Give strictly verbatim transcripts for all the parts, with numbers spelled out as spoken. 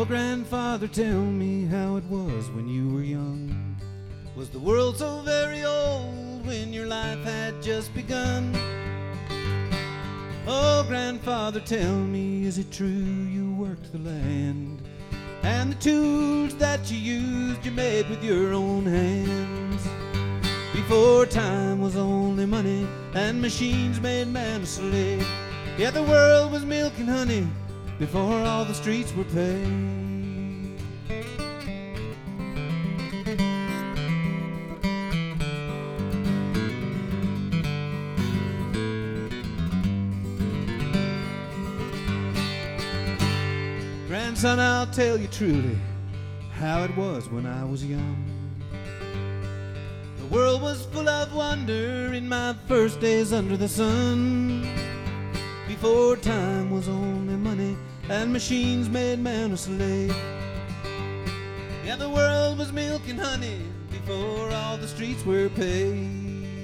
grandfather, tell me how it was when you were young. Was the world so very old when your life had just begun? Oh, grandfather, tell me, is it true you worked the land? And the tools that you used you made with your own hands? Before time was only money and machines made man a slave. Yeah, the world was milk and honey before all the streets were paved. Grandson, I'll tell you truly how it was when I was young. The world was full of wonder in my first days under the sun. Before time was only money and machines made man a slave. Yeah, the world was milk and honey before all the streets were paved.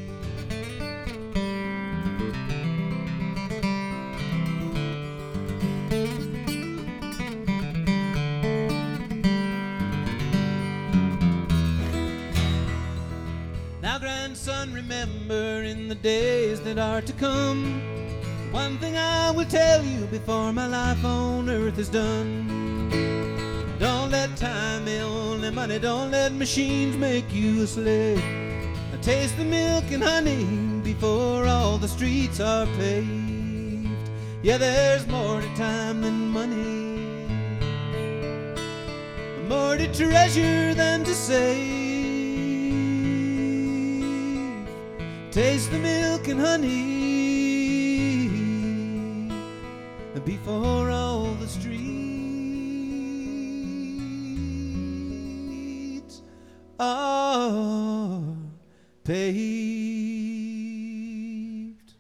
Now, grandson, remember in the days that are to come, one thing I will tell you before my life on earth is done. Don't let time be only money, don't let machines make you a slave. Now taste the milk and honey before all the streets are paved. Yeah, there's more to time than money, more to treasure than to save. Taste the milk and honey before all the streets are paved.